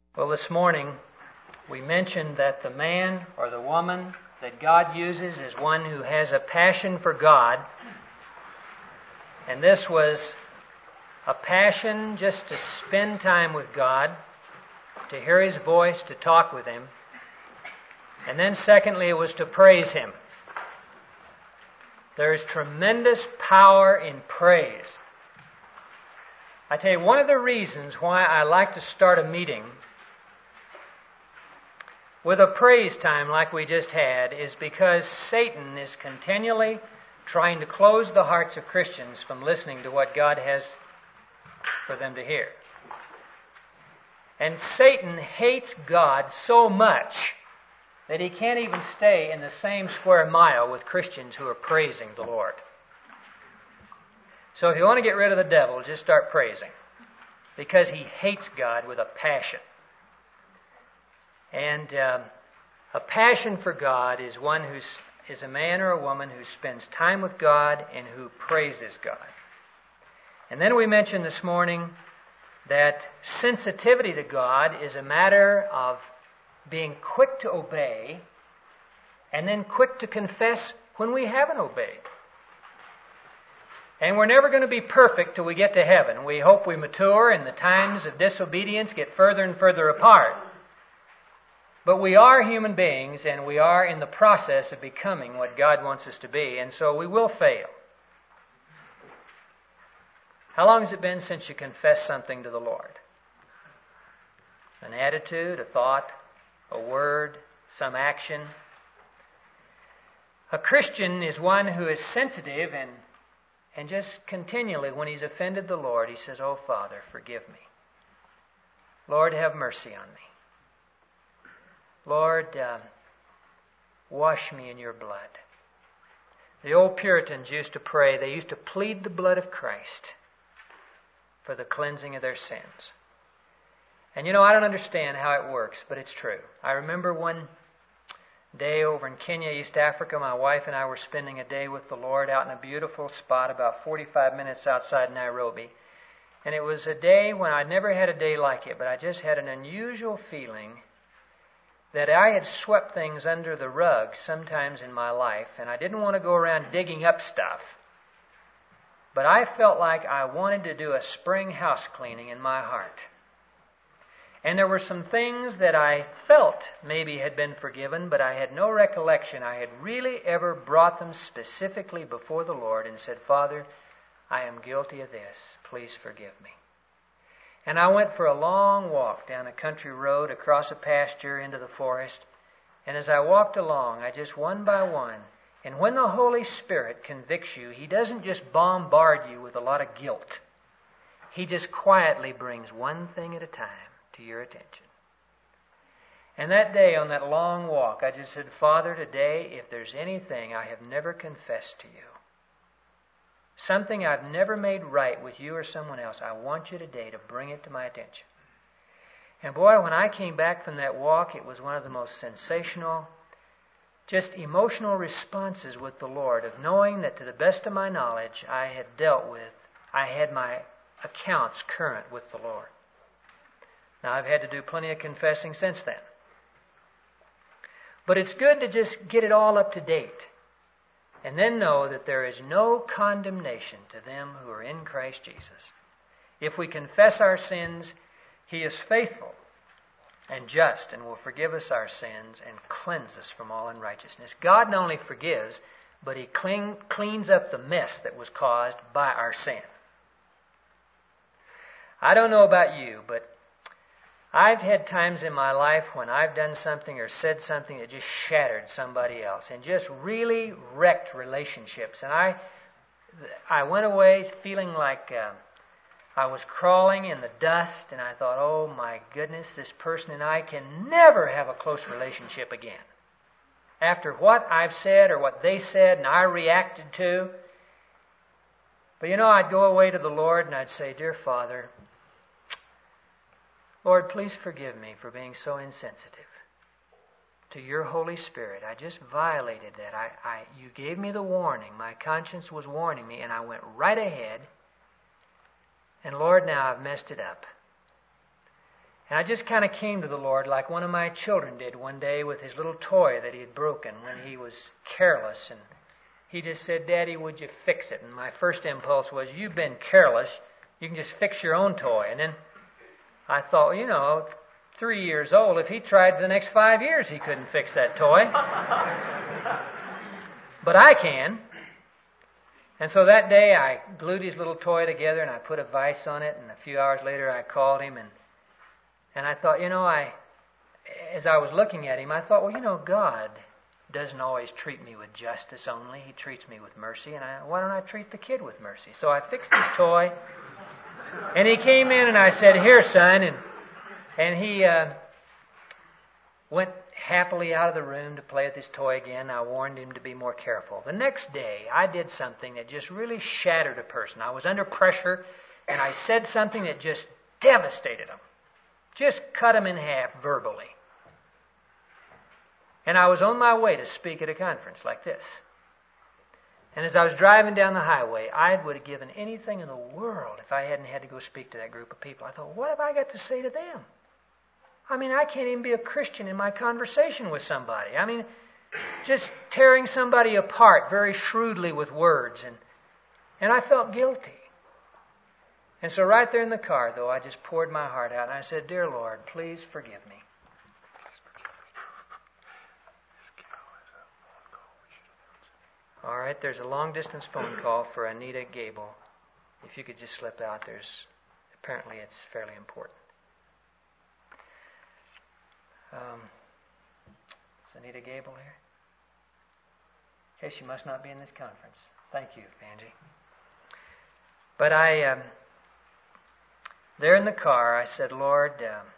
Well, this morning we mentioned that the man or the woman that God uses is one who has a passion for God. And this was a passion just to spend time with God, to hear His voice, to talk with Him. And then secondly, it was to praise Him. There is tremendous power in praise. I tell you, one of the reasons why I like to start a meeting with a praise time like we just had is because Satan is continually trying to close the hearts of Christians from listening to what God has for them to hear. And Satan hates God so much that he can't even stay in the same square mile with Christians who are praising the Lord. So if you want to get rid of the devil, just start praising, because he hates God with a passion. And a passion for God is one who is a man or a woman who spends time with God and who praises God. And then we mentioned this morning that sensitivity to God is a matter of being quick to obey and then quick to confess when we haven't obeyed. And we're never going to be perfect till we get to heaven. We hope we mature and the times of disobedience get further and further apart. But we are human beings, and we are in the process of becoming what God wants us to be, and so we will fail. How long has it been since you confessed something to the Lord? An attitude, a thought, a word, some action? A Christian is one who is sensitive and just continually, when he's offended the Lord, he says, "Oh, Father, forgive me. Lord, have mercy on me. Lord, wash me in your blood." The old Puritans used to pray. They used to plead the blood of Christ for the cleansing of their sins. And you know, I don't understand how it works, but it's true. I remember one day over in Kenya, East Africa, my wife and I were spending a day with the Lord out in a beautiful spot about 45 minutes outside Nairobi. And it was a day when I'd never had a day like it, but I just had an unusual feeling that I had swept things under the rug sometimes in my life, and I didn't want to go around digging up stuff. But I felt like I wanted to do a spring house cleaning in my heart. And there were some things that I felt maybe had been forgiven, but I had no recollection I had really ever brought them specifically before the Lord and said, "Father, I am guilty of this. Please forgive me." And I went for a long walk down a country road, across a pasture, into the forest. And as I walked along, I just one by one, and when the Holy Spirit convicts you, He doesn't just bombard you with a lot of guilt. He just quietly brings one thing at a time to your attention. And that day, on that long walk, I just said, "Father, today, if there's anything I have never confessed to you, something I've never made right with you or someone else, I want you today to bring it to my attention." And boy, when I came back from that walk, it was one of the most sensational, just emotional responses with the Lord, of knowing that to the best of my knowledge, I had my accounts current with the Lord. Now, I've had to do plenty of confessing since then. But it's good to just get it all up to date. And then know that there is no condemnation to them who are in Christ Jesus. If we confess our sins, He is faithful and just and will forgive us our sins and cleanse us from all unrighteousness. God not only forgives, but He cleans up the mess that was caused by our sin. I don't know about you, but I've had times in my life when I've done something or said something that just shattered somebody else and just really wrecked relationships. And I went away feeling like I was crawling in the dust, and I thought, "Oh my goodness, this person and I can never have a close relationship again. After what I've said or what they said and I reacted to." But you know, I'd go away to the Lord and I'd say, "Dear Father, Lord, please forgive me for being so insensitive to your Holy Spirit. I just violated that. You gave me the warning. My conscience was warning me, and I went right ahead. And Lord, now I've messed it up. And I just kind of came to the Lord like one of my children did one day with his little toy that he had broken when he was careless. And he just said, Daddy, would you fix it? And my first impulse was, you've been careless. You can just fix your own toy. And then I thought, 3 years old, if he tried for the next 5 years, he couldn't fix that toy. But I can. And so that day I glued his little toy together and I put a vise on it. And a few hours later I called him and I thought, as I was looking at him, I thought, God doesn't always treat me with justice only. He treats me with mercy. And why don't I treat the kid with mercy? So I fixed his toy. And he came in and I said, here, son. And he went happily out of the room to play with his toy again. I warned him to be more careful. The next day, I did something that just really shattered a person. I was under pressure, and I said something that just devastated him. Just cut him in half verbally. And I was on my way to speak at a conference like this. And as I was driving down the highway, I would have given anything in the world if I hadn't had to go speak to that group of people. I thought, what have I got to say to them? I can't even be a Christian in my conversation with somebody. Just tearing somebody apart very shrewdly with words. And I felt guilty. And so right there in the car, though, I just poured my heart out and I said, Dear Lord, please forgive me. All right, there's a long-distance phone call for Anita Gable. If you could just slip out, apparently it's fairly important. Is Anita Gable here? Okay, she must not be in this conference. Thank you, Angie. But there in the car, I said, Lord,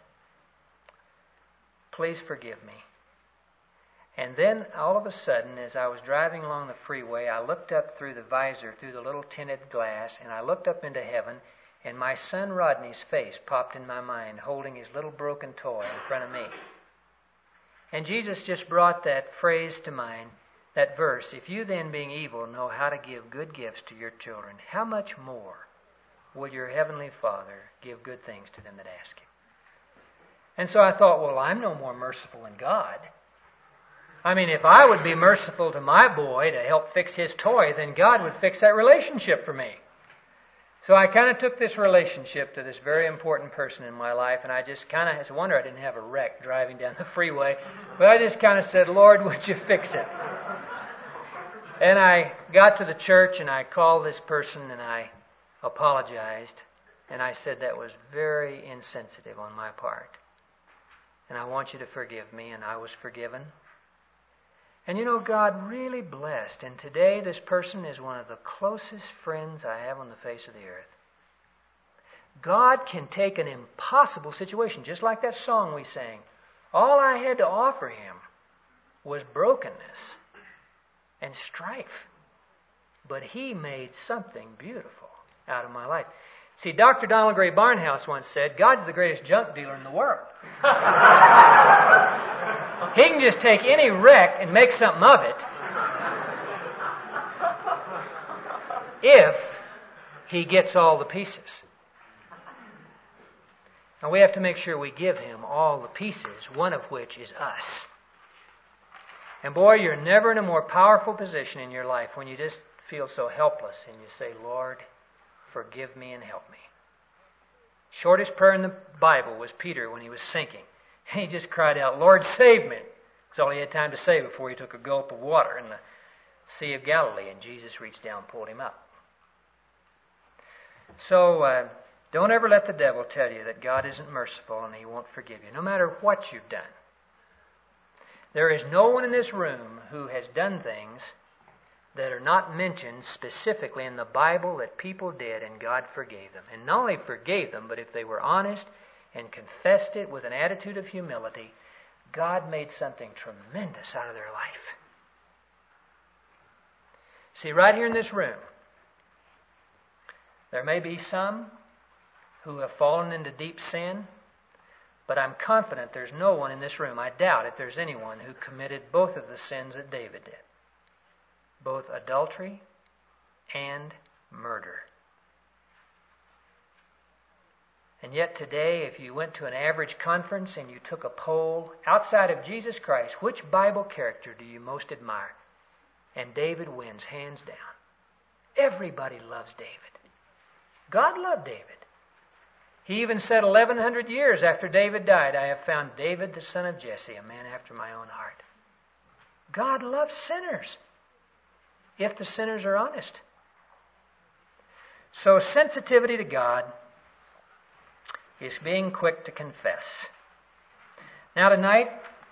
please forgive me. And then, all of a sudden, as I was driving along the freeway, I looked up through the visor, through the little tinted glass, and I looked up into heaven, and my son Rodney's face popped in my mind, holding his little broken toy in front of me. And Jesus just brought that phrase to mind, that verse, if you then, being evil, know how to give good gifts to your children, how much more will your heavenly Father give good things to them that ask Him? And so I thought, well, I'm no more merciful than God. If I would be merciful to my boy to help fix his toy, then God would fix that relationship for me. So I kind of took this relationship to this very important person in my life, and I just kind of, it's a wonder I didn't have a wreck driving down the freeway, but I just kind of said, Lord, would you fix it? And I got to the church, and I called this person, and I apologized, and I said that was very insensitive on my part. And I want you to forgive me, and I was forgiven. And God really blessed. And today this person is one of the closest friends I have on the face of the earth. God can take an impossible situation, just like that song we sang. All I had to offer Him was brokenness and strife. But He made something beautiful out of my life. See, Dr. Donald Gray Barnhouse once said, God's the greatest junk dealer in the world. He can just take any wreck and make something of it if He gets all the pieces. And we have to make sure we give Him all the pieces, one of which is us. And boy, you're never in a more powerful position in your life when you just feel so helpless and you say, Lord, forgive me and help me. Shortest prayer in the Bible was Peter when he was sinking. He just cried out, Lord, save me. That's all he had time to say before he took a gulp of water in the Sea of Galilee, and Jesus reached down and pulled him up. So don't ever let the devil tell you that God isn't merciful and He won't forgive you, no matter what you've done. There is no one in this room who has done things that are not mentioned specifically in the Bible that people did and God forgave them. And not only forgave them, but if they were honest and confessed it with an attitude of humility, God made something tremendous out of their life. See, right here in this room, there may be some who have fallen into deep sin, but I'm confident there's no one in this room, I doubt if there's anyone who committed both of the sins that David did. Both adultery and murder. And yet today, if you went to an average conference and you took a poll outside of Jesus Christ, which Bible character do you most admire? And David wins, hands down. Everybody loves David. God loved David. He even said 1,100 years after David died, I have found David the son of Jesse, a man after my own heart. God loves sinners, if the sinners are honest. So sensitivity to God is being quick to confess. Now tonight,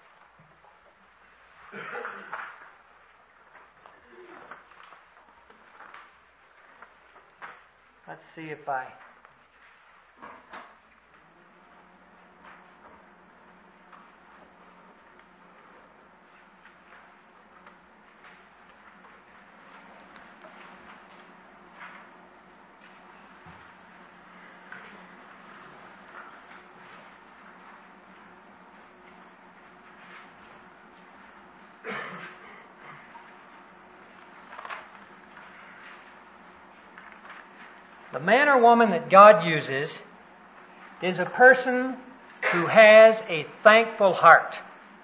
let's see if I... The man or woman that God uses is a person who has a thankful heart.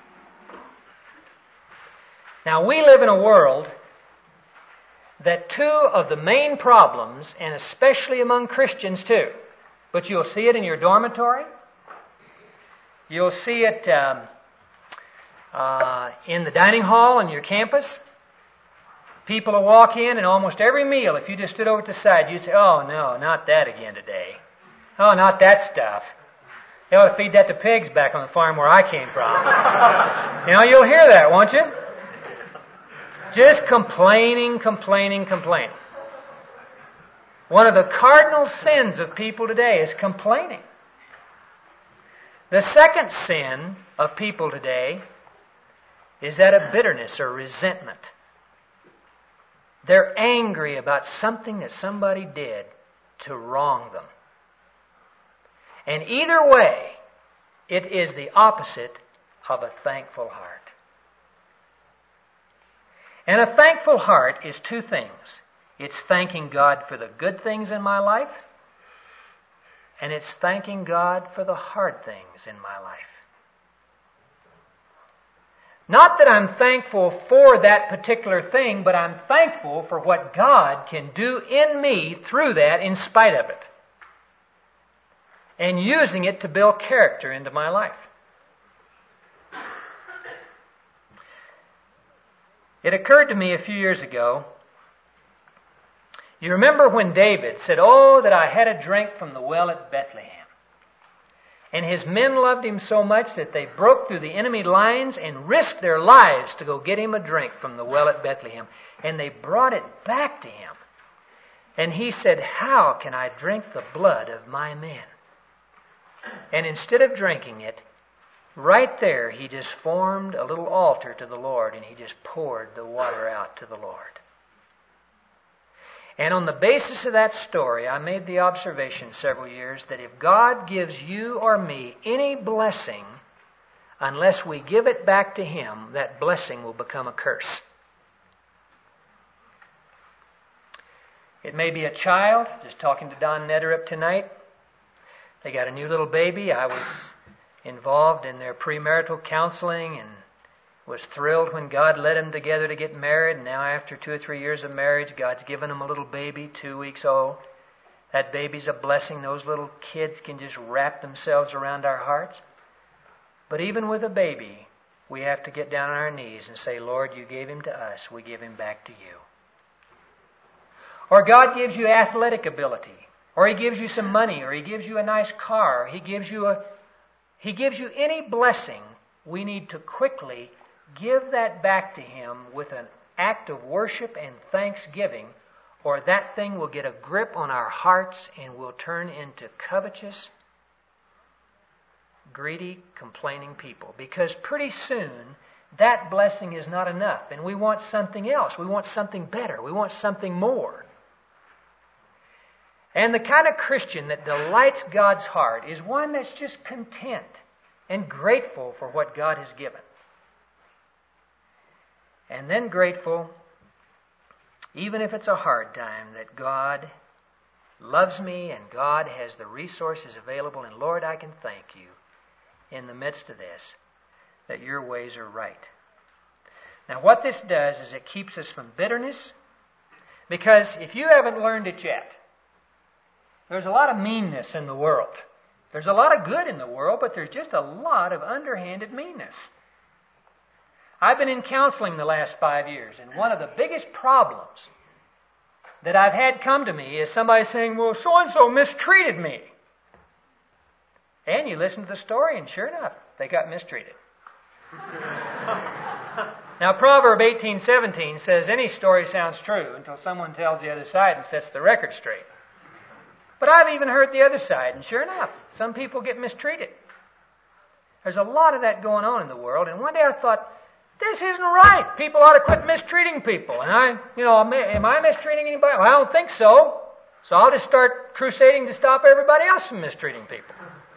Now, we live in a world that two of the main problems, and especially among Christians too, but you'll see it in your dormitory, you'll see it in the dining hall on your campus. People will walk in, and almost every meal, if you just stood over to the side, you'd say, oh, no, not that again today. Oh, not that stuff. They ought to feed that to pigs back on the farm where I came from. You'll hear that, won't you? Just complaining. One of the cardinal sins of people today is complaining. The second sin of people today is that of bitterness or resentment. They're angry about something that somebody did to wrong them. And either way, it is the opposite of a thankful heart. And a thankful heart is two things. It's thanking God for the good things in my life, and it's thanking God for the hard things in my life. Not that I'm thankful for that particular thing, but I'm thankful for what God can do in me through that in spite of it. And using it to build character into my life. It occurred to me a few years ago, you remember when David said, oh, that I had a drink from the well at Bethlehem. And his men loved him so much that they broke through the enemy lines and risked their lives to go get him a drink from the well at Bethlehem. And they brought it back to him. And he said, how can I drink the blood of my men? And instead of drinking it, right there he just formed a little altar to the Lord, and he just poured the water out to the Lord. And on the basis of that story, I made the observation several years that if God gives you or me any blessing, unless we give it back to Him, that blessing will become a curse. It may be a child, just talking to Don Nederup tonight. They got a new little baby. I was involved in their premarital counseling and was thrilled when God led them together to get married. And now after 2 or 3 years of marriage, God's given them a little baby, 2 weeks old. That baby's a blessing. Those little kids can just wrap themselves around our hearts. But even with a baby, we have to get down on our knees and say, Lord, you gave him to us. We give him back to you. Or God gives you athletic ability. Or He gives you some money. Or He gives you a nice car. He gives you any blessing. We need to quickly give that back to Him with an act of worship and thanksgiving, or that thing will get a grip on our hearts and will turn into covetous, greedy, complaining people. Because pretty soon, that blessing is not enough, and we want something else. We want something better. We want something more. And the kind of Christian that delights God's heart is one that's just content and grateful for what God has given. And then grateful, even if it's a hard time, that God loves me, and God has the resources available. And Lord, I can thank you in the midst of this that your ways are right. Now what this does is it keeps us from bitterness, because if you haven't learned it yet, there's a lot of meanness in the world. There's a lot of good in the world, but there's just a lot of underhanded meanness. I've been in counseling the last 5 years, and one of the biggest problems that I've had come to me is somebody saying, well, so-and-so mistreated me. And you listen to the story, and sure enough, they got mistreated. Now, Proverb 18:17 says any story sounds true until someone tells the other side and sets the record straight. But I've even heard the other side, and sure enough, some people get mistreated. There's a lot of that going on in the world, and one day I thought, this isn't right. People ought to quit mistreating people. And am I mistreating anybody? Well, I don't think so. So I'll just start crusading to stop everybody else from mistreating people.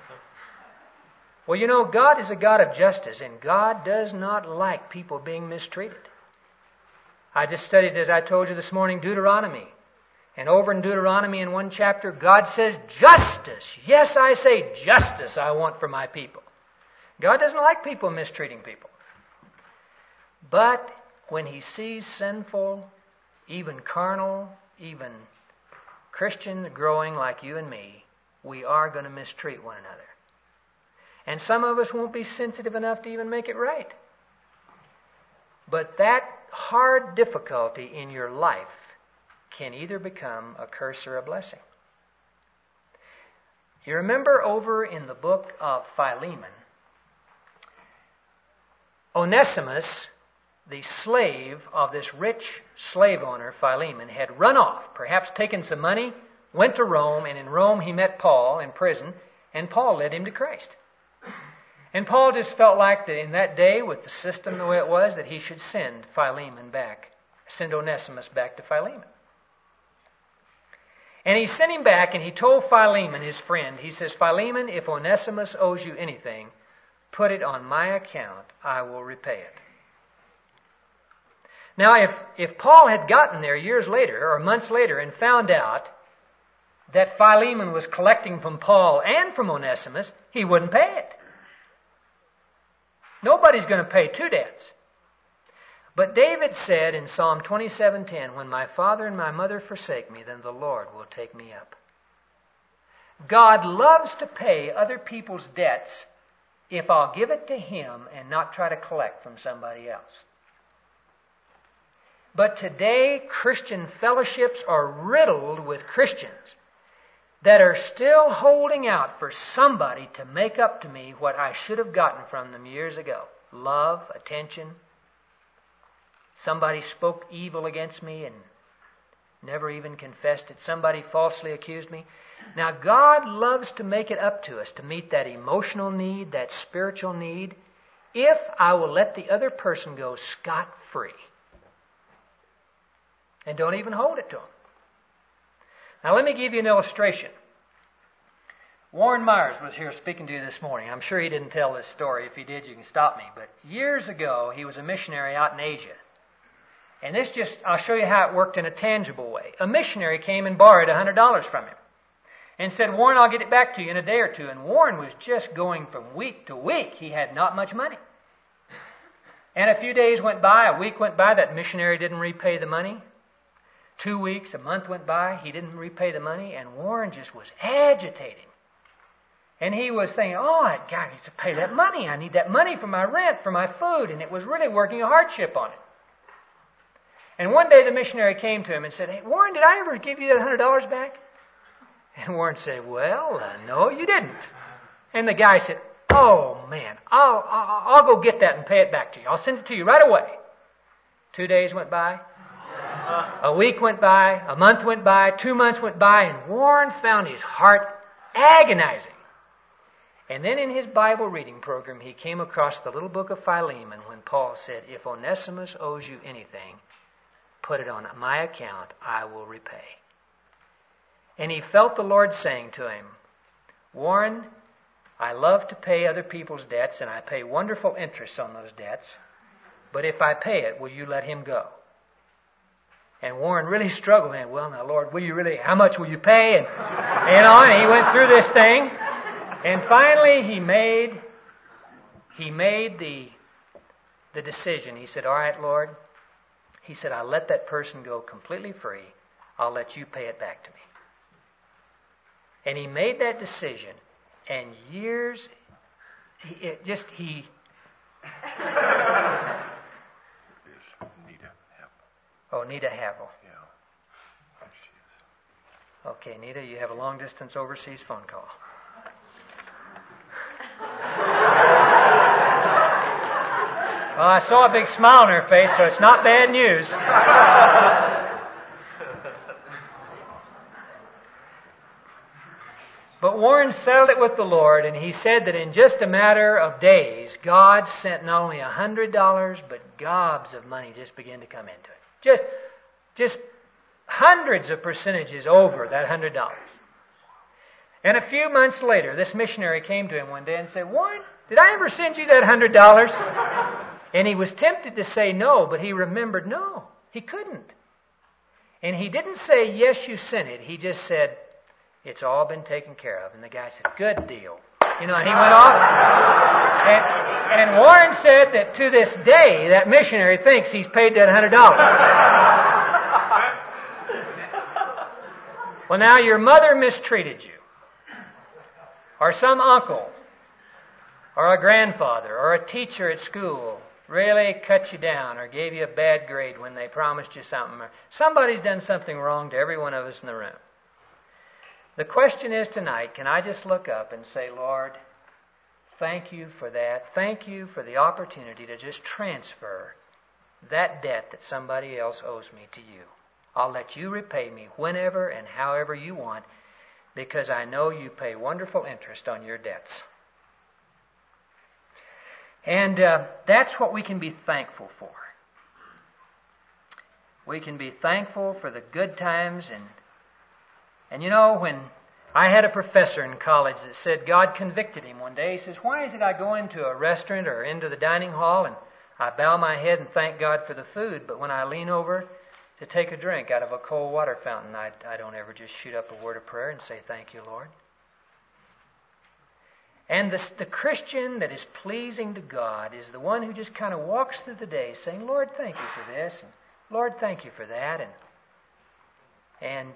Well, God is a God of justice, and God does not like people being mistreated. I just studied, as I told you this morning, Deuteronomy. And over in Deuteronomy in one chapter, God says, justice. Yes, I say justice I want for my people. God doesn't like people mistreating people. But when He sees sinful, even carnal, even Christians growing like you and me, we are going to mistreat one another. And some of us won't be sensitive enough to even make it right. But that hard difficulty in your life can either become a curse or a blessing. You remember over in the book of Philemon, Onesimus, the slave of this rich slave owner, Philemon, had run off, perhaps taken some money, went to Rome, and in Rome he met Paul in prison, and Paul led him to Christ. And Paul just felt like that in that day, with the system the way it was, that he should send Onesimus back to Philemon. And he sent him back, and he told Philemon, his friend, he says, Philemon, if Onesimus owes you anything, put it on my account, I will repay it. Now, if Paul had gotten there years later or months later and found out that Philemon was collecting from Paul and from Onesimus, he wouldn't pay it. Nobody's going to pay two debts. But David said in Psalm 27:10, when my father and my mother forsake me, then the Lord will take me up. God loves to pay other people's debts if I'll give it to Him and not try to collect from somebody else. But today, Christian fellowships are riddled with Christians that are still holding out for somebody to make up to me what I should have gotten from them years ago. Love, attention. Somebody spoke evil against me and never even confessed it. Somebody falsely accused me. Now, God loves to make it up to us to meet that emotional need, that spiritual need, if I will let the other person go scot-free. And don't even hold it to them. Now let me give you an illustration. Warren Myers was here speaking to you this morning. I'm sure he didn't tell this story. If he did, you can stop me. But years ago, he was a missionary out in Asia. And I'll show you how it worked in a tangible way. A missionary came and borrowed $100 from him and said, Warren, I'll get it back to you in a day or two. And Warren was just going from week to week. He had not much money. And a few days went by, a week went by, that missionary didn't repay the money. 2 weeks, a month went by, he didn't repay the money, and Warren just was agitating. And he was thinking, God needs to pay that money. I need that money for my rent, for my food. And it was really working a hardship on him. And one day the missionary came to him and said, hey, Warren, did I ever give you that $100 back? And Warren said, well, no, you didn't. And the guy said, oh, man, I'll go get that and pay it back to you. I'll send it to you right away. 2 days went by. A week went by, a month went by, 2 months went by, and Warren found his heart agonizing. And then in his Bible reading program, he came across the little book of Philemon when Paul said, if Onesimus owes you anything, put it on my account, I will repay. And he felt the Lord saying to him, Warren, I love to pay other people's debts, and I pay wonderful interest on those debts, but if I pay it, will you let him go? And Warren really struggled. And, well, now, Lord, how much will you pay? And he went through this thing. And finally, he made the decision. He said, all right, Lord. He said, I'll let that person go completely free. I'll let you pay it back to me. And he made that decision. And years, It's Nita Havel. Oh, Nita Havel. Yeah. There she is. Okay, Nita, you have a long-distance overseas phone call. Well, I saw a big smile on her face, so it's not bad news. But Warren settled it with the Lord, and he said that in just a matter of days, God sent not only $100, but gobs of money just began to come into it. Just hundreds of percentages over that $100. And a few months later, this missionary came to him one day and said, Warren, did I ever send you that $100? And he was tempted to say no, but he remembered no, he couldn't. And he didn't say, yes, you sent it. He just said, it's all been taken care of. And the guy said, good deal. And he went off. And Warren said that to this day, that missionary thinks he's paid that $100. Well, now your mother mistreated you. Or some uncle. Or a grandfather. Or a teacher at school really cut you down or gave you a bad grade when they promised you something. Or somebody's done something wrong to every one of us in the room. The question is tonight, can I just look up and say, Lord, thank you for that. Thank you for the opportunity to just transfer that debt that somebody else owes me to you. I'll let you repay me whenever and however you want, because I know you pay wonderful interest on your debts. And that's what we can be thankful for. We can be thankful for the good times. And when I had a professor in college that said God convicted him one day, he says, why is it I go into a restaurant or into the dining hall and I bow my head and thank God for the food, but when I lean over to take a drink out of a cold water fountain, I don't ever just shoot up a word of prayer and say, thank you, Lord. And the Christian that is pleasing to God is the one who just kind of walks through the day saying, Lord, thank you for this, and Lord, thank you for that. And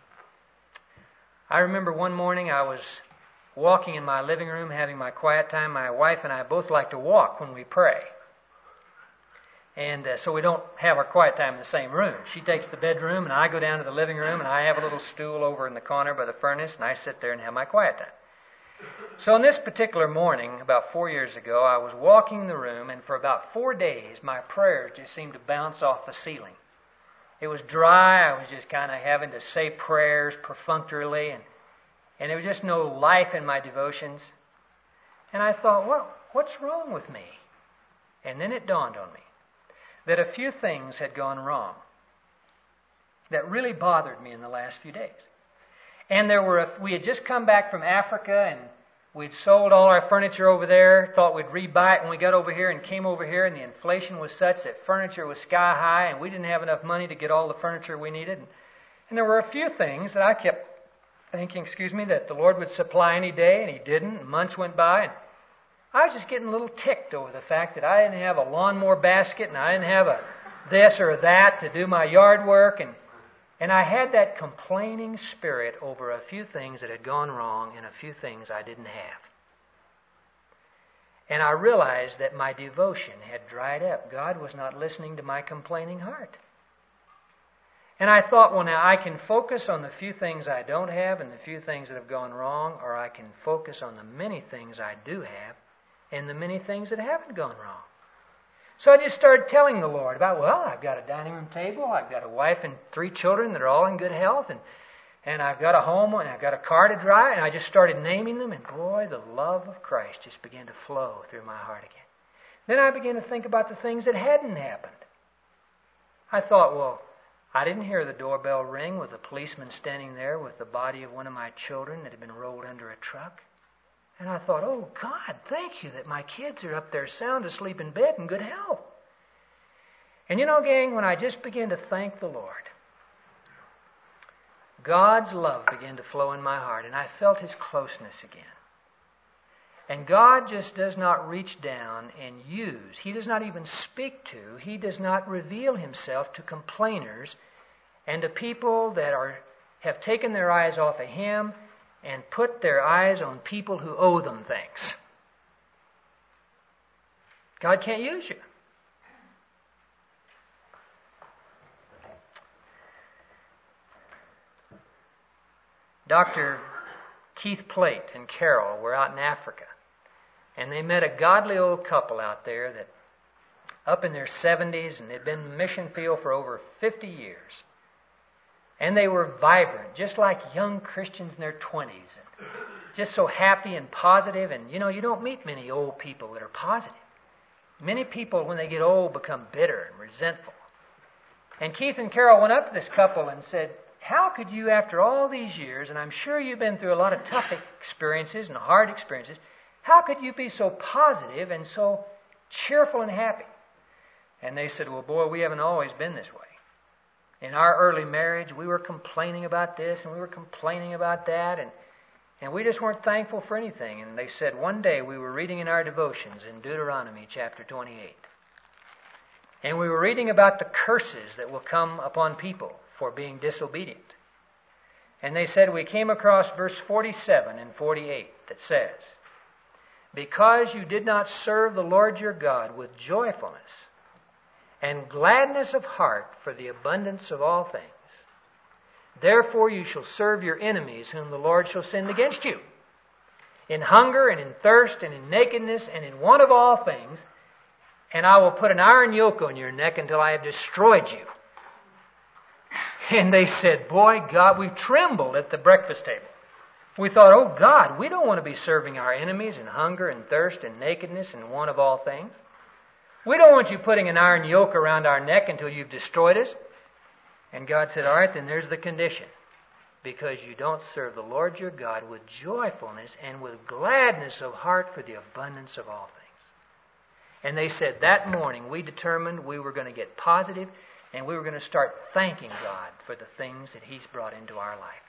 I remember one morning I was walking in my living room having my quiet time. My wife and I both like to walk when we pray. And so we don't have our quiet time in the same room. She takes the bedroom and I go down to the living room and I have a little stool over in the corner by the furnace and I sit there and have my quiet time. So on this particular morning, about 4 years ago, I was walking the room and for about 4 days my prayers just seemed to bounce off the ceiling. It was dry. I was just kind of having to say prayers perfunctorily, and there was just no life in my devotions. And I thought, well, what's wrong with me? And then it dawned on me that a few things had gone wrong that really bothered me in the last few days. And we had just come back from Africa, and we'd sold all our furniture over there, thought we'd rebuy it when we got over here, and came over here, and the inflation was such that furniture was sky high, and we didn't have enough money to get all the furniture we needed. And there were a few things that I kept thinking, that the Lord would supply any day, and He didn't, and months went by, and I was just getting a little ticked over the fact that I didn't have a lawnmower basket, and I didn't have a this or that to do my yard work, and I had that complaining spirit over a few things that had gone wrong and a few things I didn't have. And I realized that my devotion had dried up. God was not listening to my complaining heart. And I thought, well, now I can focus on the few things I don't have and the few things that have gone wrong, or I can focus on the many things I do have and the many things that haven't gone wrong. So I just started telling the Lord about, well, I've got a dining room table, I've got a wife and 3 children that are all in good health, and I've got a home, and I've got a car to drive, and I just started naming them, and boy, the love of Christ just began to flow through my heart again. Then I began to think about the things that hadn't happened. I thought, well, I didn't hear the doorbell ring with a policeman standing there with the body of one of my children that had been rolled under a truck. And I thought, oh, God, thank you that my kids are up there sound asleep in bed in good health. And gang, when I just began to thank the Lord, God's love began to flow in my heart, and I felt His closeness again. And God just does not reach down and use. He does not even speak to. He does not reveal Himself to complainers and to people that have taken their eyes off of Him and put their eyes on people who owe them things. God can't use you. Dr. Keith Plate and Carol were out in Africa, and they met a godly old couple out there that up in their 70s, and they'd been in the mission field for over 50 years. And they were vibrant, just like young Christians in their 20s, and just so happy and positive. And you don't meet many old people that are positive. Many people, when they get old, become bitter and resentful. And Keith and Carol went up to this couple and said, how could you, after all these years, and I'm sure you've been through a lot of tough experiences and hard experiences, how could you be so positive and so cheerful and happy? And they said, well, boy, we haven't always been this way. In our early marriage, we were complaining about this and we were complaining about that, and we just weren't thankful for anything. And they said, one day we were reading in our devotions in Deuteronomy chapter 28. And we were reading about the curses that will come upon people for being disobedient. And they said we came across verse 47 and 48 that says, because you did not serve the Lord your God with joyfulness and gladness of heart for the abundance of all things, therefore you shall serve your enemies whom the Lord shall send against you, in hunger and in thirst and in nakedness and in want of all things, and I will put an iron yoke on your neck until I have destroyed you. And they said, boy, God, we trembled at the breakfast table. We thought, oh God, we don't want to be serving our enemies in hunger and thirst and nakedness and want of all things. We don't want you putting an iron yoke around our neck until you've destroyed us. And God said, all right, then there's the condition. Because you don't serve the Lord your God with joyfulness and with gladness of heart for the abundance of all things. And they said that morning we determined we were going to get positive and we were going to start thanking God for the things that He's brought into our life.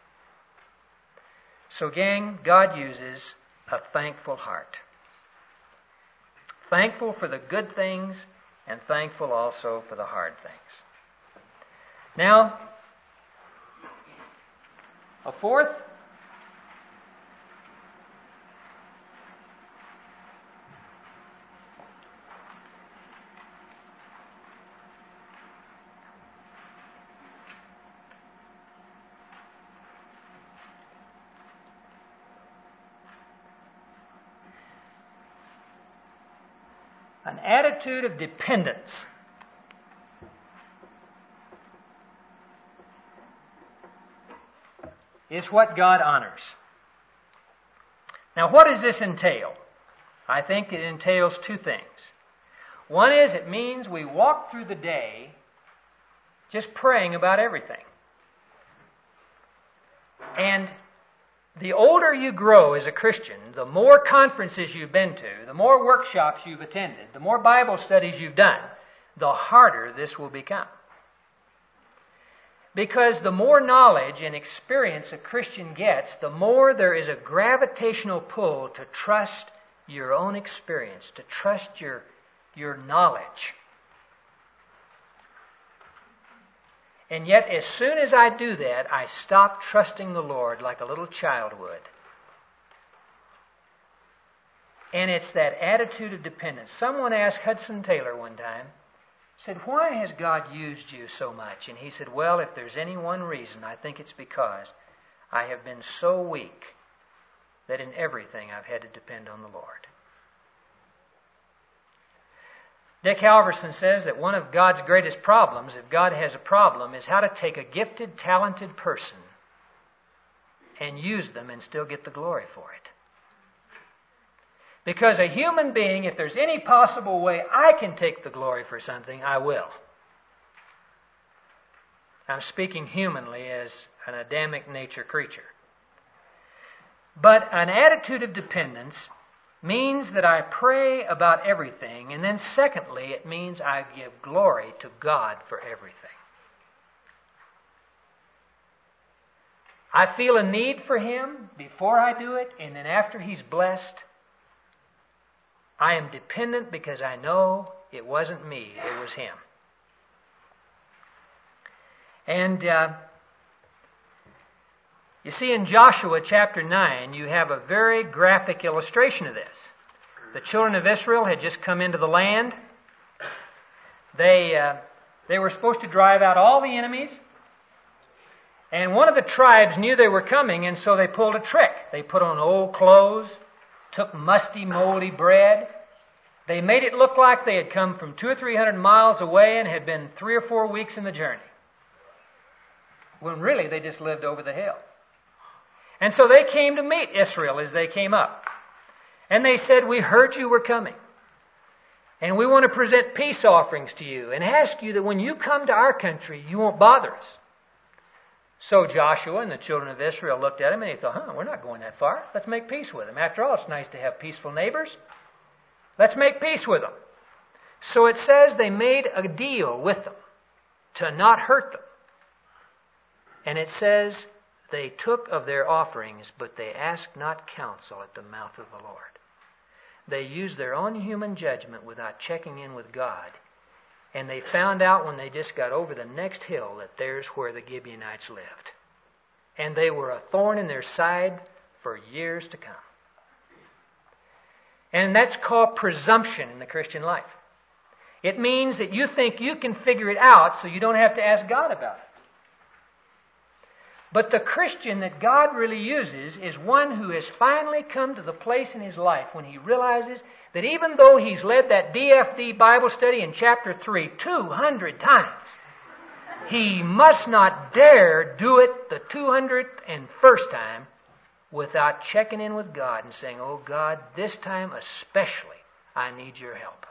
So, gang, God uses a thankful heart. Thankful for the good things and thankful also for the hard things. Now, a fourth. An attitude of dependence. Is what God honors. Now, what does this entail? I think it entails two things. One is it means we walk through the day just praying about everything. And the older you grow as a Christian, the more conferences you've been to, the more workshops you've attended, the more Bible studies you've done, the harder this will become. Because the more knowledge and experience a Christian gets, the more there is a gravitational pull to trust your own experience, to trust your knowledge. And yet, as soon as I do that, I stop trusting the Lord like a little child would. And it's that attitude of dependence. Someone asked Hudson Taylor one time, said, why has God used you so much? And he said, well, if there's any one reason, I think it's because I have been so weak that in everything I've had to depend on the Lord. Dick Halverson says that one of God's greatest problems, if God has a problem, is how to take a gifted, talented person and use them and still get the glory for it. Because a human being, if there's any possible way I can take the glory for something, I will. I'm speaking humanly as an Adamic nature creature. But an attitude of dependence means that I pray about everything, and then secondly, it means I give glory to God for everything. I feel a need for Him before I do it, and then after He's blessed, I am dependent because I know it wasn't me, it was Him. And you see, in Joshua chapter 9, you have a very graphic illustration of this. The children of Israel had just come into the land. They were supposed to drive out all the enemies. And one of the tribes knew they were coming, and so they pulled a trick. They put on old clothes, took musty, moldy bread. They made it look like they had come from 200 or 300 miles away and had been 3 or 4 weeks in the journey, when really they just lived over the hill. And so they came to meet Israel as they came up. And they said, "We heard you were coming. And we want to present peace offerings to you and ask you that when you come to our country, you won't bother us." So Joshua and the children of Israel looked at him and they thought, we're not going that far. Let's make peace with them. After all, it's nice to have peaceful neighbors. Let's make peace with them. So it says they made a deal with them to not hurt them. And it says they took of their offerings, but they asked not counsel at the mouth of the Lord. They used their own human judgment without checking in with God. And they found out when they just got over the next hill that there's where the Gibeonites lived. And they were a thorn in their side for years to come. And that's called presumption in the Christian life. It means that you think you can figure it out so you don't have to ask God about it. But the Christian that God really uses is one who has finally come to the place in his life when he realizes that even though he's led that DFD Bible study in chapter 3 200 times, he must not dare do it the 201st time without checking in with God and saying, "Oh God, this time especially, I need your help."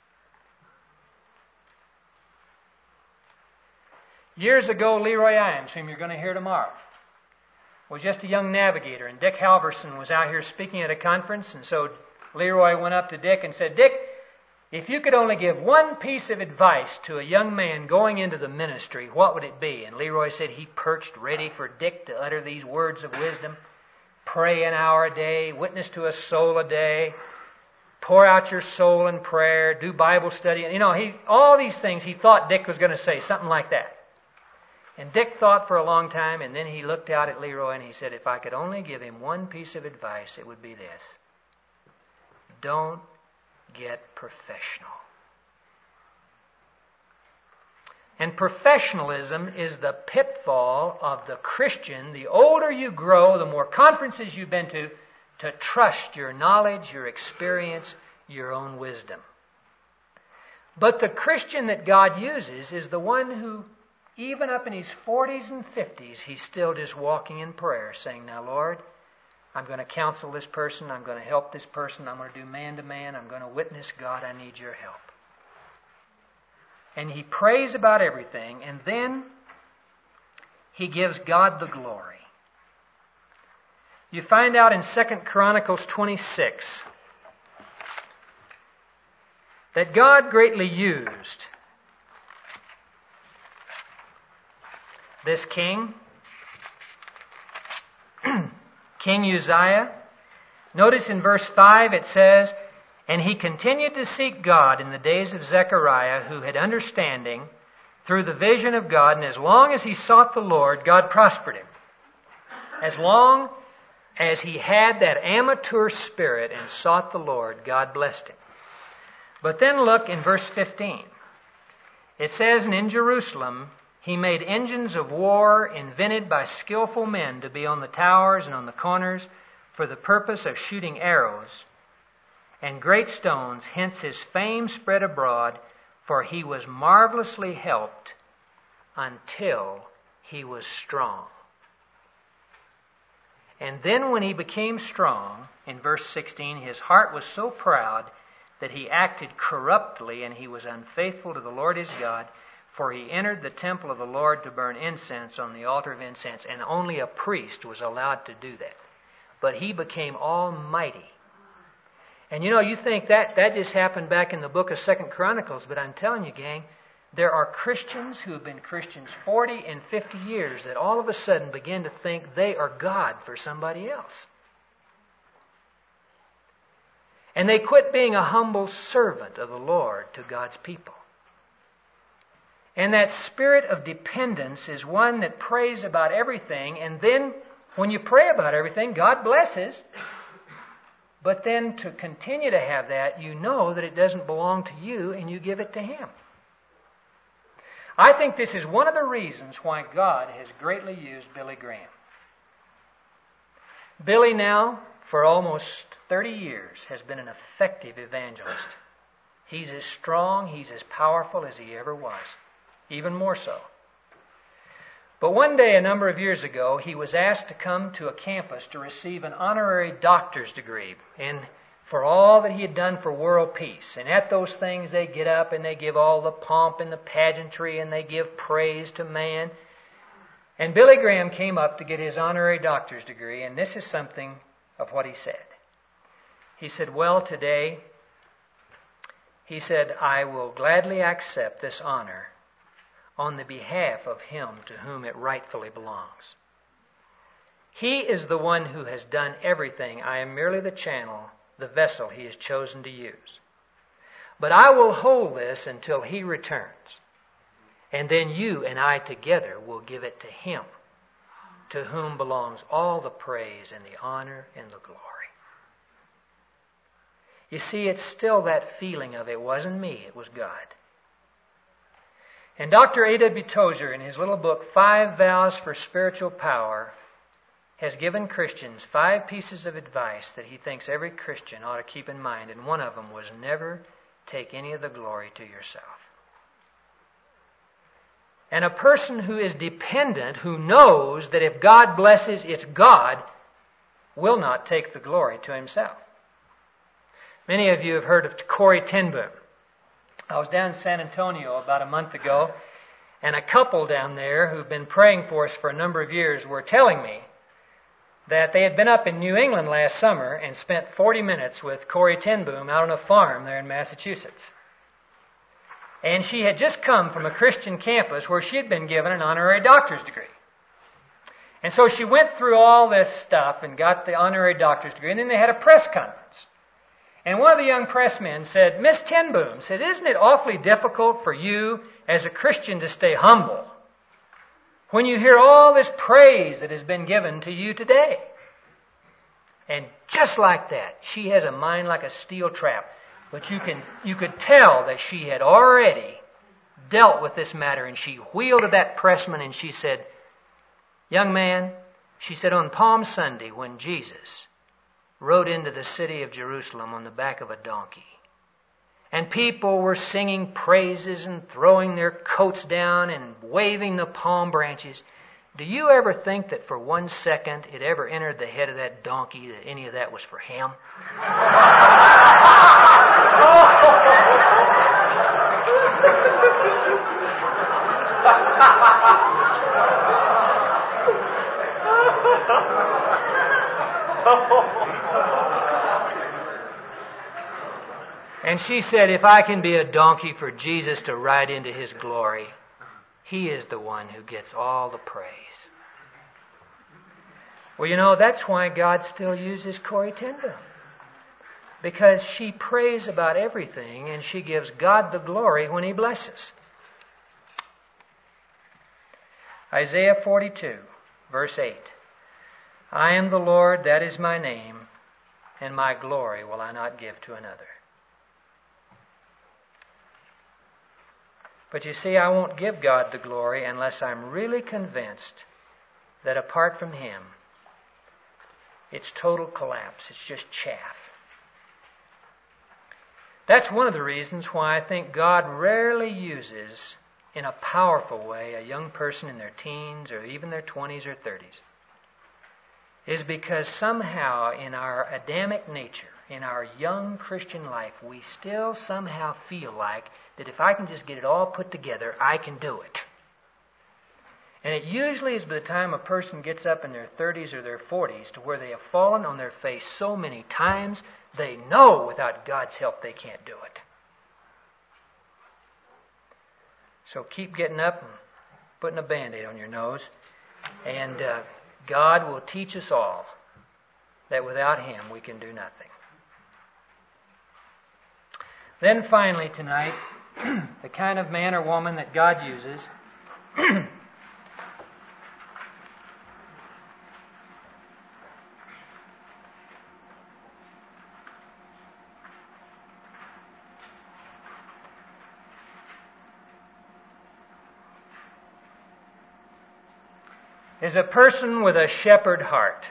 Years ago, Leroy Iams, whom you're going to hear tomorrow, was just a young navigator, and Dick Halverson was out here speaking at a conference, and so Leroy went up to Dick and said, "Dick, if you could only give one piece of advice to a young man going into the ministry, what would it be?" And Leroy said he perched ready for Dick to utter these words of wisdom. Pray an hour a day, witness to a soul a day, pour out your soul in prayer, do Bible study. All these things he thought Dick was going to say, something like that. And Dick thought for a long time, and then he looked out at Leroy and he said, "If I could only give him one piece of advice, it would be this. Don't get professional." And professionalism is the pitfall of the Christian. The older you grow, the more conferences you've been to trust your knowledge, your experience, your own wisdom. But the Christian that God uses is the one who, even up in his 40s and 50s, he's still just walking in prayer, saying, "Now, Lord, I'm going to counsel this person. I'm going to help this person. I'm going to do man to man. I'm going to witness. God, I need your help." And he prays about everything, and then he gives God the glory. You find out in 2 Chronicles 26 that God greatly used this king, King Uzziah. Notice in verse 5 it says, "And he continued to seek God in the days of Zechariah, who had understanding through the vision of God, and as long as he sought the Lord, God prospered him." As long as he had that amateur spirit and sought the Lord, God blessed him. But then look in verse 15. It says, "And in Jerusalem he made engines of war invented by skillful men to be on the towers and on the corners for the purpose of shooting arrows and great stones. Hence his fame spread abroad, for he was marvelously helped until he was strong." And then when he became strong, in verse 16, his heart was so proud that he acted corruptly, and he was unfaithful to the Lord his God, for he entered the temple of the Lord to burn incense on the altar of incense, and only a priest was allowed to do that. But he became almighty. And you think that just happened back in the book of 2 Chronicles, but I'm telling you, gang, There are Christians who have been Christians 40 and 50 years that all of a sudden begin to think they are God for somebody else. And they quit being a humble servant of the Lord to God's people. And that spirit of dependence is one that prays about everything, and then when you pray about everything, God blesses. But then to continue to have that, you know that it doesn't belong to you and you give it to Him. I think this is one of the reasons why God has greatly used Billy Graham. Billy now, for almost 30 years, has been an effective evangelist. He's as strong, he's as powerful as he ever was, even more so. But one day, a number of years ago, he was asked to come to a campus to receive an honorary doctor's degree for all that he had done for world peace. And at those things, they get up and they give all the pomp and the pageantry and they give praise to man. And Billy Graham came up to get his honorary doctor's degree, and this is something of what he said. He said, well, today, he said, I will gladly accept this honor on the behalf of Him to whom it rightfully belongs. He is the one who has done everything. I am merely the channel, the vessel He has chosen to use. But I will hold this until He returns. And then you and I together will give it to Him, to whom belongs all the praise and the honor and the glory. You see, it's still that feeling of it wasn't me, it was God. And Dr. A.W. Tozer, in his little book, 5 Vows for Spiritual Power, has given Christians 5 pieces of advice that he thinks every Christian ought to keep in mind. And one of them was never take any of the glory to yourself. And a person who is dependent, who knows that if God blesses, it's God, will not take the glory to himself. Many of you have heard of Corrie ten Boom. I was down in San Antonio about a month ago, and a couple down there who've been praying for us for a number of years were telling me that they had been up in New England last summer and spent 40 minutes with Corrie ten Boom out on a farm there in Massachusetts. And she had just come from a Christian campus where she had been given an honorary doctor's degree. And so she went through all this stuff and got the honorary doctor's degree, and then they had a press conference. And one of the young pressmen said, Miss ten Boom, said, isn't it awfully difficult for you as a Christian to stay humble when you hear all this praise that has been given to you today? And just like that, she has a mind like a steel trap. But you could tell that she had already dealt with this matter, and she wheeled at that pressman and she said, young man, she said, on Palm Sunday when Jesus rode into the city of Jerusalem on the back of a donkey, and people were singing praises and throwing their coats down and waving the palm branches, do you ever think that for 1 second it ever entered the head of that donkey that any of that was for him? And she said, if I can be a donkey for Jesus to ride into His glory, He is the one who gets all the praise. Well, you know, that's why God still uses Corrie ten Boom. Because she prays about everything and she gives God the glory when He blesses. Isaiah 42, verse 8. I am the Lord, that is my name, and my glory will I not give to another. But you see, I won't give God the glory unless I'm really convinced that apart from Him, it's total collapse. It's just chaff. That's one of the reasons why I think God rarely uses, in a powerful way, a young person in their teens or even their 20s or 30s. Is because somehow in our Adamic nature, in our young Christian life, we still somehow feel like that if I can just get it all put together, I can do it. And it usually is by the time a person gets up in their 30s or their 40s to where they have fallen on their face so many times, they know without God's help they can't do it. So keep getting up and putting a Band-Aid on your nose. And God will teach us all that without Him we can do nothing. Then finally tonight, the kind of man or woman that God uses is a person with a shepherd heart.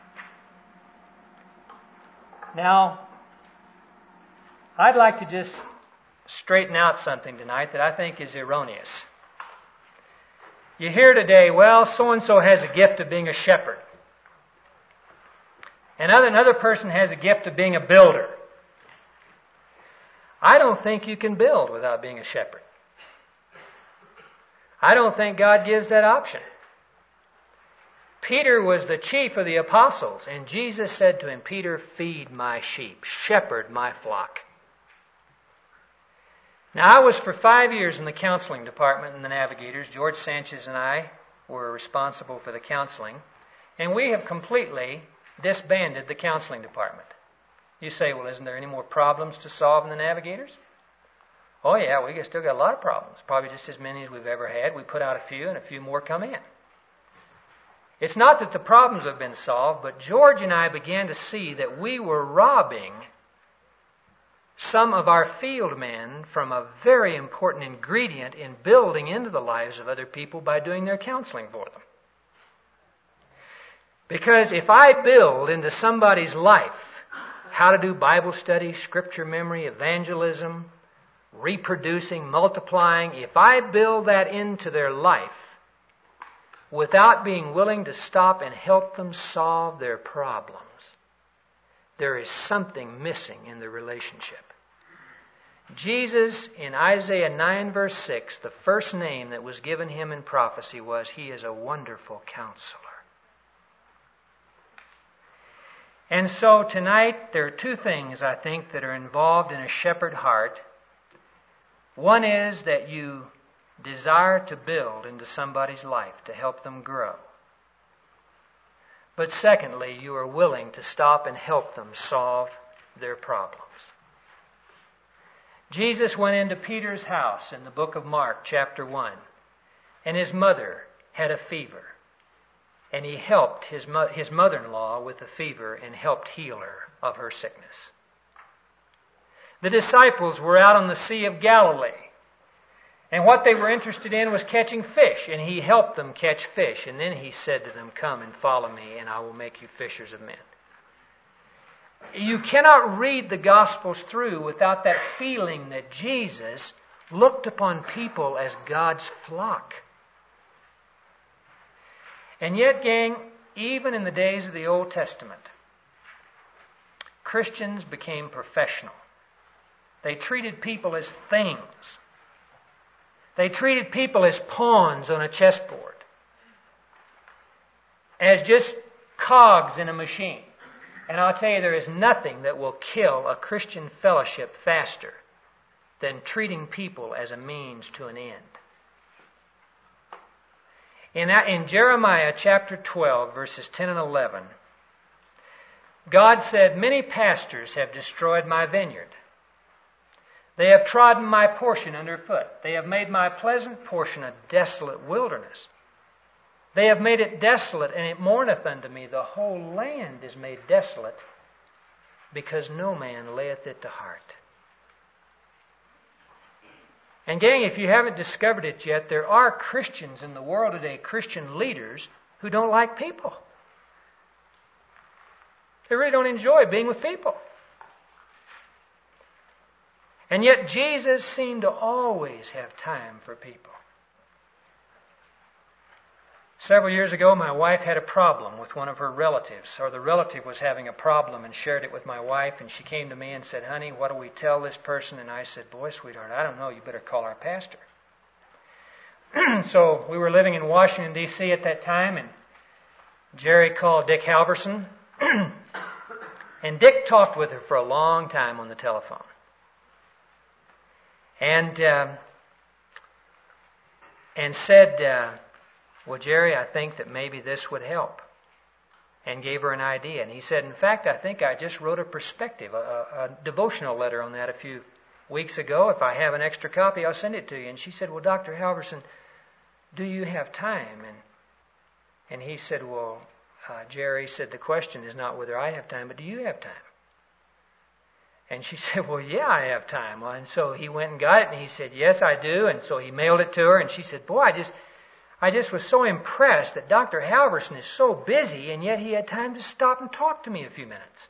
Now, I'd like to just straighten out something tonight that I think is erroneous. You hear today, well, so-and-so has a gift of being a shepherd. And another person has a gift of being a builder. I don't think you can build without being a shepherd. I don't think God gives that option. Peter was the chief of the apostles, and Jesus said to him, Peter, feed my sheep, shepherd my flock. Now, I was for 5 years in the counseling department in the Navigators. George Sanchez and I were responsible for the counseling, and we have completely disbanded the counseling department. You say, well, isn't there any more problems to solve in the Navigators? Oh, yeah, we still got a lot of problems, probably just as many as we've ever had. We put out a few, and a few more come in. It's not that the problems have been solved, but George and I began to see that we were robbing some of our field men from a very important ingredient in building into the lives of other people by doing their counseling for them. Because if I build into somebody's life how to do Bible study, scripture memory, evangelism, reproducing, multiplying, if I build that into their life, without being willing to stop and help them solve their problems, there is something missing in the relationship. Jesus, in Isaiah 9 verse 6, the first name that was given Him in prophecy was, He is a wonderful counselor. And so tonight, there are two things, I think, that are involved in a shepherd heart. One is that you desire to build into somebody's life to help them grow. But secondly, you are willing to stop and help them solve their problems. Jesus went into Peter's house in the book of Mark, chapter 1, and his mother had a fever. And he helped his mother-in-law with the fever and helped heal her of her sickness. The disciples were out on the Sea of Galilee. And what they were interested in was catching fish, and He helped them catch fish. And then He said to them, come and follow me, and I will make you fishers of men. You cannot read the Gospels through without that feeling that Jesus looked upon people as God's flock. And yet, gang, even in the days of the Old Testament, Christians became professional. They treated people as things. They treated people as pawns on a chessboard, as just cogs in a machine. And I'll tell you, there is nothing that will kill a Christian fellowship faster than treating people as a means to an end. In Jeremiah chapter 12, verses 10 and 11, God said, many pastors have destroyed my vineyard. They have trodden my portion underfoot. They have made my pleasant portion a desolate wilderness. They have made it desolate, and it mourneth unto me. The whole land is made desolate, because no man layeth it to heart. And gang, if you haven't discovered it yet, there are Christians in the world today, Christian leaders, who don't like people. They really don't enjoy being with people. And yet Jesus seemed to always have time for people. Several years ago, my wife had a problem with one of her relatives, or the relative was having a problem and shared it with my wife, and she came to me and said, honey, what do we tell this person? And I said, boy, sweetheart, I don't know. You better call our pastor. So we were living in Washington, D.C. at that time, and Jerry called Dick Halverson, and Dick talked with her for a long time on the telephone. And and said, well, Jerry, I think that maybe this would help. And gave her an idea. And he said, in fact, I think I just wrote a perspective, a devotional letter on that a few weeks ago. If I have an extra copy, I'll send it to you. And she said, well, Dr. Halverson, do you have time? And he said, well, Jerry said, the question is not whether I have time, but do you have time? And she said, well, yeah, I have time. Well, and so he went and got it, and he said, yes, I do. And so he mailed it to her, and she said, boy, I just was so impressed that Dr. Halverson is so busy, and yet he had time to stop and talk to me a few minutes.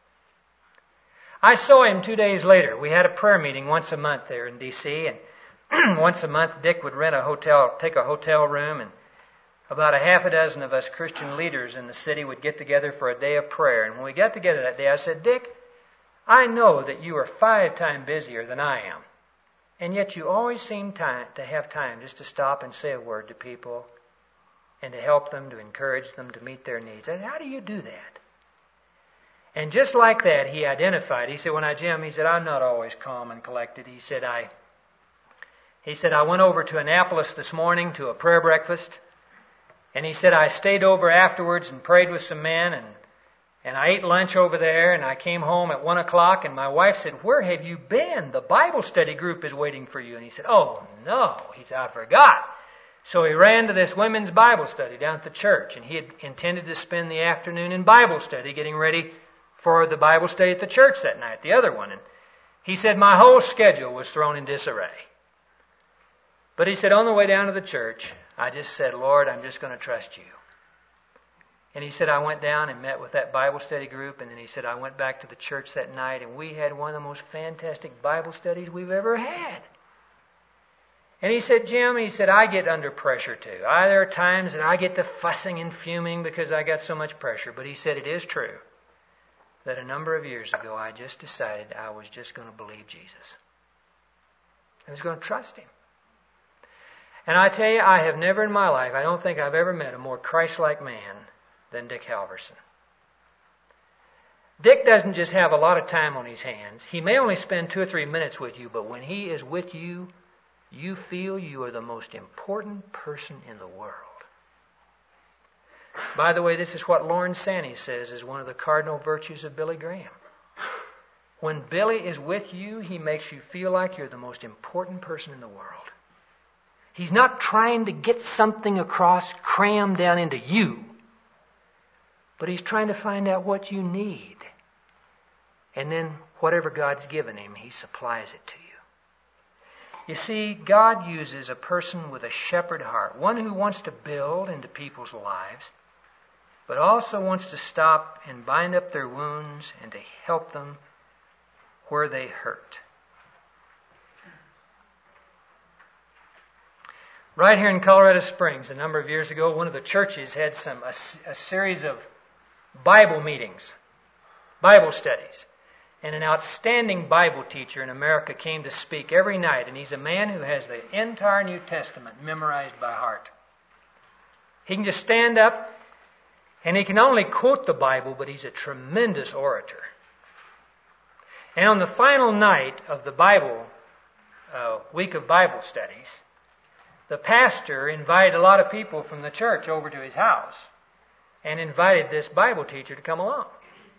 I saw him 2 days later. We had a prayer meeting once a month there in D.C., and once a month Dick would take a hotel room, and about a half a dozen of us Christian leaders in the city would get together for a day of prayer. And when we got together that day, I said, Dick, I know that you are 5 times busier than I am. And yet you always seem to have time just to stop and say a word to people and to help them, to encourage them, to meet their needs. I said, how do you do that? And just like that, he identified. He said, Jim, he said, I'm not always calm and collected. He said, I went over to Annapolis this morning to a prayer breakfast. And he said, I stayed over afterwards and prayed with some men, and I ate lunch over there, and I came home at 1 o'clock, and my wife said, where have you been? The Bible study group is waiting for you. And he said, oh, no. He said, I forgot. So he ran to this women's Bible study down at the church, and he had intended to spend the afternoon in Bible study, getting ready for the Bible study at the church that night, the other one. And he said, my whole schedule was thrown in disarray. But he said, on the way down to the church, I just said, Lord, I'm just going to trust you. And he said, I went down and met with that Bible study group, and then he said, I went back to the church that night, and we had one of the most fantastic Bible studies we've ever had. And he said, Jim, he said, I get under pressure too. There are times that I get to fussing and fuming because I got so much pressure. But he said, it is true that a number of years ago, I just decided I was just going to believe Jesus. I was going to trust him. And I tell you, I have never in my life, I don't think I've ever met a more Christ-like man than Dick Halverson. Dick doesn't just have a lot of time on his hands. He may only spend 2 or 3 minutes with you, but when he is with you, you feel you are the most important person in the world. By the way, this is what Lauren Sanney says is one of the cardinal virtues of Billy Graham. When Billy is with you, he makes you feel like you're the most important person in the world. He's not trying to get something across, crammed down into you. But he's trying to find out what you need. And then whatever God's given him, he supplies it to you. You see, God uses a person with a shepherd heart, one who wants to build into people's lives, but also wants to stop and bind up their wounds and to help them where they hurt. Right here in Colorado Springs, a number of years ago, one of the churches had a series of Bible meetings, Bible studies. And an outstanding Bible teacher in America came to speak every night, and he's a man who has the entire New Testament memorized by heart. He can just stand up, and he can only quote the Bible, but he's a tremendous orator. And on the final night of the week of Bible studies, the pastor invited a lot of people from the church over to his house and invited this Bible teacher to come along.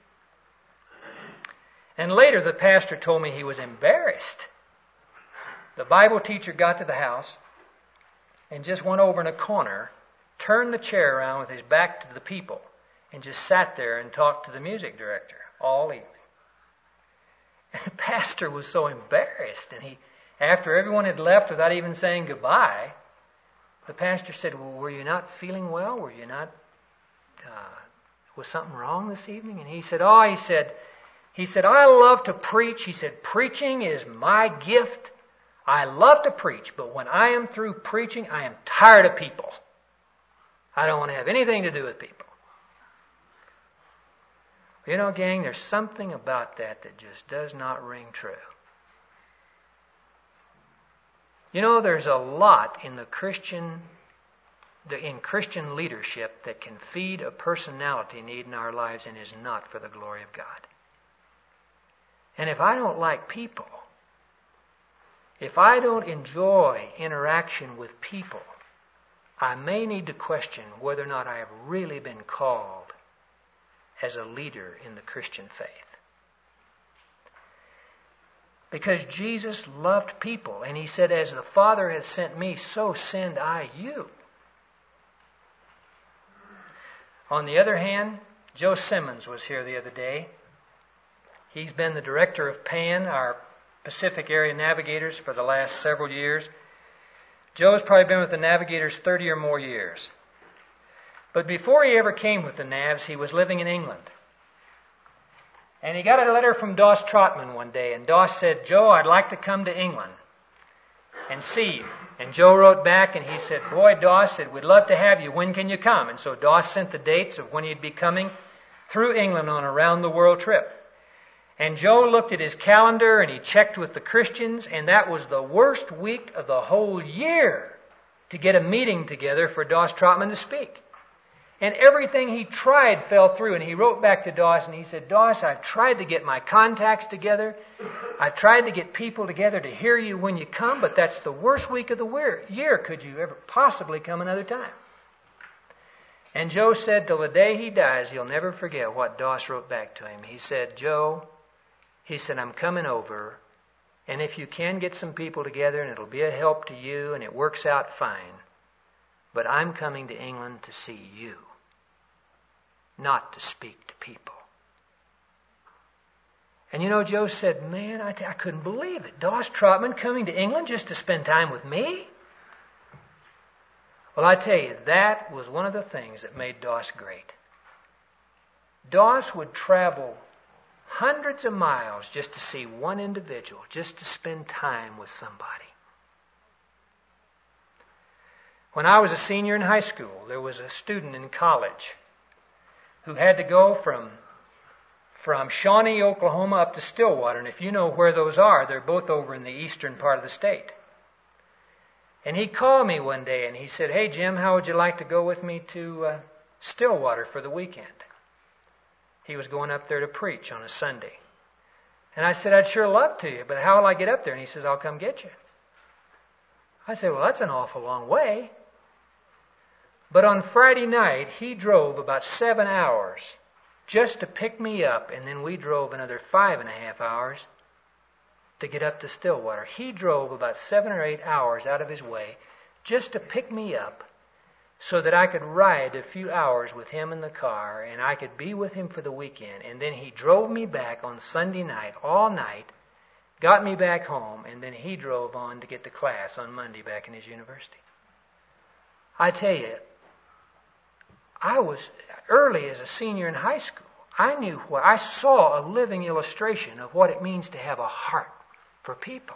And later the pastor told me he was embarrassed. The Bible teacher got to the house and just went over in a corner, turned the chair around with his back to the people, and just sat there and talked to the music director all evening. And the pastor was so embarrassed, and after everyone had left without even saying goodbye, the pastor said, well, were you not feeling well? Were you not, was something wrong this evening? And he said, I love to preach. He said, preaching is my gift. I love to preach, but when I am through preaching, I am tired of people. I don't want to have anything to do with people. You know, gang, there's something about that just does not ring true. You know, there's a lot in Christian leadership that can feed a personality need in our lives and is not for the glory of God. And if I don't like people, if I don't enjoy interaction with people, I may need to question whether or not I have really been called as a leader in the Christian faith. Because Jesus loved people, and He said, as the Father hath sent me, so send I you. On the other hand, Joe Simmons was here the other day. He's been the director of PAN, our Pacific Area Navigators, for the last several years. Joe's probably been with the Navigators 30 or more years. But before he ever came with the Navs, he was living in England. And he got a letter from Doss Trotman one day, and Doss said, Joe, I'd like to come to England and see you. And Joe wrote back, and he said, boy, Doss said, we'd love to have you. When can you come? And so Doss sent the dates of when he'd be coming through England on a round-the-world trip. And Joe looked at his calendar, and he checked with the Christians, and that was the worst week of the whole year to get a meeting together for Doss Trotman to speak. And everything he tried fell through. And he wrote back to Doss and he said, Doss, I've tried to get my contacts together. I've tried to get people together to hear you when you come, but that's the worst week of the year. Could you ever possibly come another time? And Joe said till the day he dies, he'll never forget what Doss wrote back to him. He said, Joe, he said, I'm coming over, and if you can get some people together and it'll be a help to you and it works out fine, but I'm coming to England to see you, not to speak to people. And you know, Joe said, man, I couldn't believe it. Doss Trotman coming to England just to spend time with me? Well, I tell you, that was one of the things that made Doss great. Doss would travel hundreds of miles just to see one individual, just to spend time with somebody. When I was a senior in high school, there was a student in college who had to go from Shawnee, Oklahoma up to Stillwater. And if you know where those are, they're both over in the eastern part of the state. And he called me one day and he said, hey, Jim, how would you like to go with me to Stillwater for the weekend? He was going up there to preach on a Sunday. And I said, I'd sure love to, but how will I get up there? And he says, I'll come get you. I said, well, that's an awful long way. But on Friday night, he drove about 7 hours just to pick me up, and then we drove another 5.5 hours to get up to Stillwater. He drove about 7 or 8 hours out of his way just to pick me up so that I could ride a few hours with him in the car and I could be with him for the weekend. And then he drove me back on Sunday night, all night, got me back home, and then he drove on to get to class on Monday back in his university. I tell you, I was early as a senior in high school. I saw a living illustration of what it means to have a heart for people.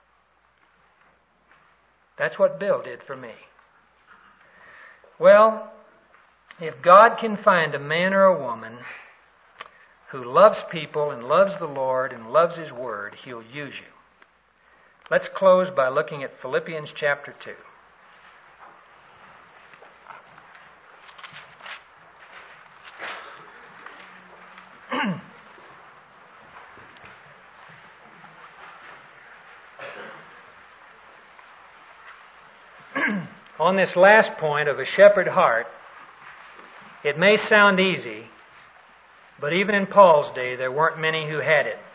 That's what Bill did for me. Well, if God can find a man or a woman who loves people and loves the Lord and loves His Word, He'll use you. Let's close by looking at Philippians chapter 2. On this last point of a shepherd heart, it may sound easy, but even in Paul's day, there weren't many who had it.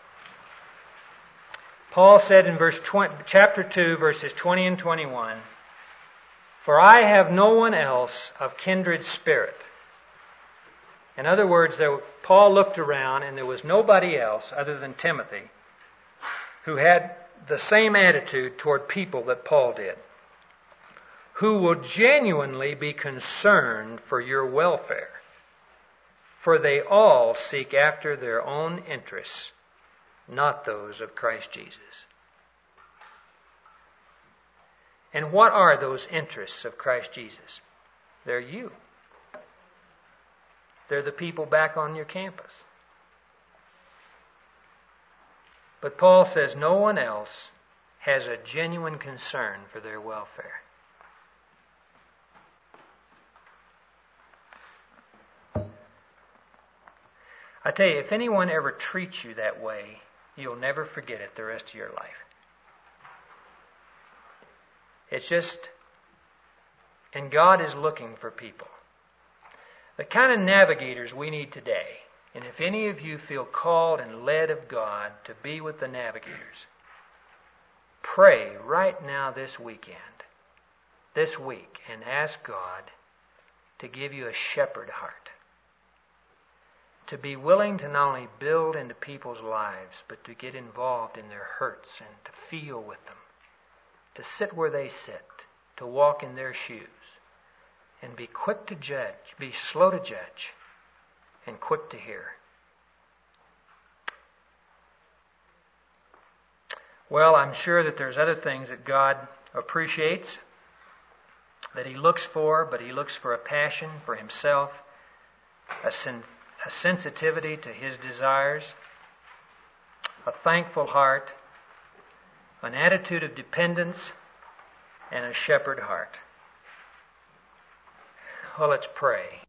Paul said in chapter 2, verses 20 and 21, "For I have no one else of kindred spirit." In other words, Paul looked around and there was nobody else other than Timothy who had the same attitude toward people that Paul did, who will genuinely be concerned for your welfare, for they all seek after their own interests, not those of Christ Jesus. And what are those interests of Christ Jesus? They're you. They're the people back on your campus. But Paul says no one else has a genuine concern for their welfare. I tell you, if anyone ever treats you that way, you'll never forget it the rest of your life. It's just And God is looking for people. The kind of navigators we need today. And if any of you feel called and led of God to be with the navigators, pray right now this week, and ask God to give you a shepherd heart. To be willing to not only build into people's lives, but to get involved in their hurts and to feel with them. To sit where they sit, to walk in their shoes, and be quick to judge, be slow to judge, and quick to hear. Well, I'm sure that there's other things that God appreciates, that He looks for, but He looks for a passion for Himself, a sensitivity to His desires, a thankful heart, an attitude of dependence, and a shepherd heart. Well, let's pray.